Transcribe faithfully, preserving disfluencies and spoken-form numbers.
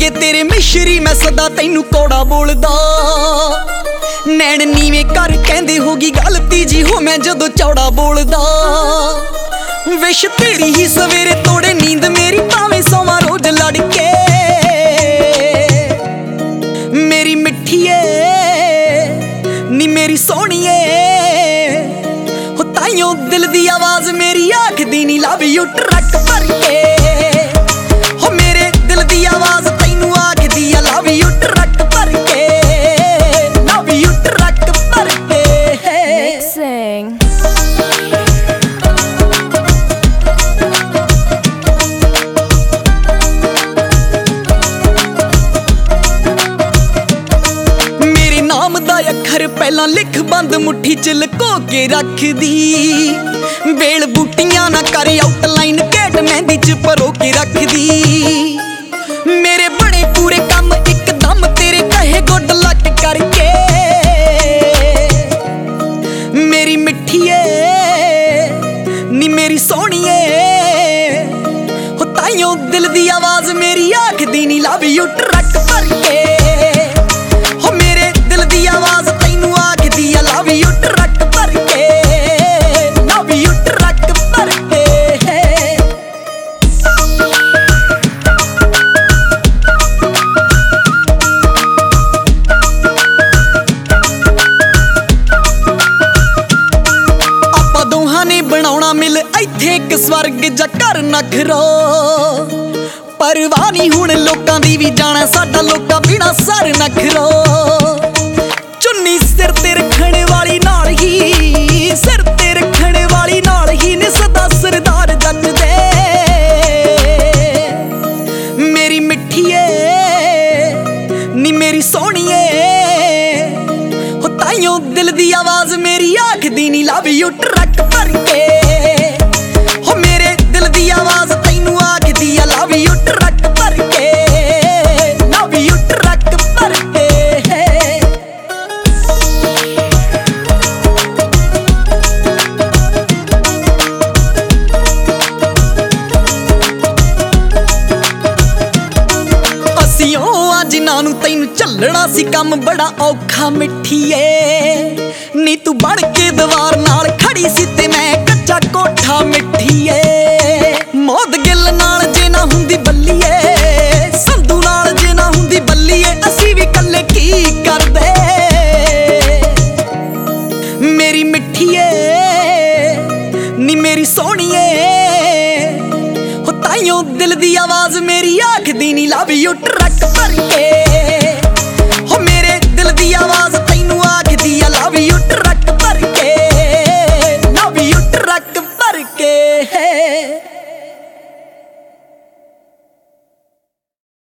ਵਰਗੇ ਤੇਰੇ ਮਿਸ਼ਰੀ ਮੈਂ ਸਦਾ ਤੈਨੂੰ ਕੌੜਾ ਬੋਲਦਾ। ਨੈਣ ਨੀਵੇਂ ਕਰ ਕਹਿੰਦੇ ਹੋਗੀ ਗਲਤੀ ਜੀ ਹੋ ਮੈਂ ਜਦੋਂ ਚੌੜਾ ਬੋਲਦਾ। ਵਿਸ਼ ਤੇਰੀ ਹੀ ਸਵੇਰੇ ਤੋੜੇ ਨੀਂਦ ਮੇਰੀ ਭਾਵੇਂ ਸੋਵਾਂ ਰੋਜ਼ ਲੜ ਕੇ। ਮੇਰੀ ਮਿੱਠੀਏ ਨੀ ਮੇਰੀ ਸੋਹਣੀਏ ਹੋ ਤਾਈਓ ਦਿਲ ਦੀ ਆਵਾਜ਼ ਮੇਰੀ ਆਖਦੀ ਨੀ ਲਵ ਯੂ ਟਰੱਕ ਭਰ ਕੇ। ਹੋ ਮੇਰੇ ਦਿਲ ਦੀ ਆਵਾਜ਼ ਤੈਨੂੰ ਆਖਦੀ ਆ ਲਵ ਯੂ ਟਰੱਕ ਭਰ ਕੇ, ਲਵ ਯੂ ਟਰੱਕ ਭਰ ਕੇ। Mixing. ਮੇਰੇ ਨਾਮ ਦਾ ਅੱਖਰ ਪਹਿਲਾਂ ਲਿਖ ਬੰਦ ਮੁੱਠੀ ਚ ਲੁਕੋ ਕੇ ਰੱਖਦੀ। ਵੇਲ ਬੂਟੀਆਂ ਨਾ ਕਰ ਆਊਟਲਾਈਨ ਘੇਟ ਮਹਿੰਦੀ ਚ ਪਰੋ ਕੇ ਰੱਖਦੀ। ਮੇਰੇ ਬਣੇ ਪੂਰੇ ਕੰਮ ਇੱਕਦਮ ਤੇਰੇ ਕਹੇ ਗੁੱਡ ਲੱਕ ਕਰਕੇ। ਮੇਰੀ ਮਿੱਠੀਏ ਨੀ ਮੇਰੀ ਸੋਹਣੀਏ ਹੋ ਤਾਈਓ ਦਿਲ ਦੀ ਆਵਾਜ਼ ਮੇਰੀ ਆਖਦੀ ਨੀ ਲਵ ਯੂ ਟਰੱਕ ਭਰ ਕੇ। ਹੋ ਮੇਰੇ ਦਿਲ ਦੀ ਆਵਾਜ਼ ਤੈਨੂੰ ਆਖਦੀ ਆ ਲਵ ਯੂ ਟਰੱਕ ਭਰ ਕੇ, ਲਵ ਯੂ ਟਰੱਕ ਭਰ ਕੇ। ਆਪਾਂ ਦੋਹਾਂ ਨੇ ਬਣਾਉਣਾ ਮਿਲ ਇੱਥੇ ਇੱਕ ਸਵਰਗ ਜਾਂ ਘਰ ਨਖਰੋ। ਪਰਵਾਹ ਨੀ ਹੁਣ ਲੋਕਾਂ ਦੀ ਵੀ ਜਾਣਾ ਸਾਡਾ ਲੋਕਾਂ ਬਿਨਾ ਸਰ ਨਖਰੋ। ਚੁੰਨੀ ਸਿਰ ਤੇ ਰੱਖਣ ਵਾਲੀ ਨਾਲ ਹੀ, ਸਿਰ ਤੇ ਰੱਖਣ ਵਾਲੀ ਨਾਲ ਹੀ ਨੇ ਸਦਾ ਸਰਦਾਰ ਜੱਜਦੇ। ਮੇਰੀ ਮਿੱਠੀਏ ਨੀ ਮੇਰੀ ਸੋਹਣੀਏ ਹੋ ਤਾਈਓ ਦਿਲ ਦੀ ਆਵਾਜ਼ ਮੇਰੀ ਆਖਦੀ ਨੀ ਲਵ ਯੂ ਟਰੱਕ ਭਰ ਕੇ। ਹੋ ਮੇਰੇ ਦਿਲ ਦੀ ਆਵਾਜ਼ ਤੈਨੂੰ ਆਖਦੀ ਆ ਲਵ ਯੂ ਟਰੱਕ ਭਰ ਕੇ, ਲਵ ਯੂ ਟਰੱਕ ਭਰ ਕੇ। ਅਸੀਂ ਉਹ ਆ ਜਿਨ੍ਹਾਂ ਨੂੰ ਤੈਨੂੰ ਝੱਲਣਾ ਸੀ ਕੰਮ ਬੜਾ ਔਖਾ ਮਿੱਠੀਏ। ਨੀ ਤੂੰ ਬਣ ਕੇ ਦੀਵਾਰ ਨਾਲ ਖੜੀ ਸੀ ਤੇ ਮੈਂ ਕੱਚਾ ਕੋਠਾ ਮਿੱਠੀਏ। ਮੌਤ ਗਿੱਲ ਨਾਲ ਜੇ ਨਾ ਹੁੰਦੀ ਬੱਲੀਏ, ਸੰਧੂ ਨਾਲ ਜੇ ਨਾ ਹੁੰਦੀ ਬੱਲੀਏ, ਅਸੀਂ ਵੀ ਕੱਲੇ ਕੀ ਕਰਦੇ। ਮੇਰੀ ਮਿੱਠੀਏ ਨੀ ਮੇਰੀ ਸੋਹਣੀਏ ਹੋ ਤਾਈਓ ਦਿਲ ਦੀ ਆਵਾਜ਼ ਮੇਰੀ ਆਖਦੀ ਨੀ ਲਵ ਯੂ ਟਰੱਕ ਭਰ ਕੇ।